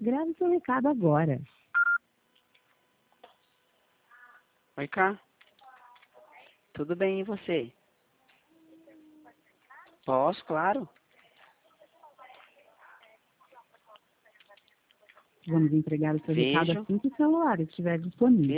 Grave seu recado agora. Oi, Cá. Tudo bem, e você? Posso, claro. Vamos entregar o seu recado Vejo. assim que o celular estiver disponível.